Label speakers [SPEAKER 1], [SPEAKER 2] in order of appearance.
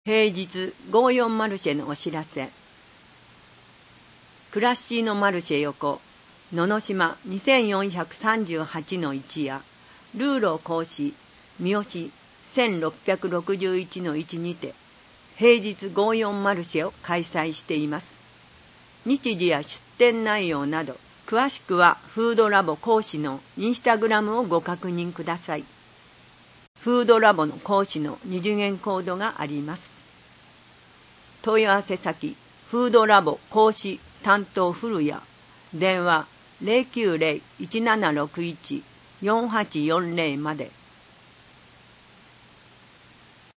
[SPEAKER 1] 平日54マルシェのお知らせ。クラッシーのマルシェ横、野々島2438-1や、ルーロー講師、三好1661-1にて、平日54マルシェを開催しています。日時や出店内容など、詳しくはフードラボ講師のインスタグラムをご確認ください。フードラボの講師の二次元コードがあります。問い合わせ先、フードラボ講師担当古谷、電話 090-1761-4840 まで。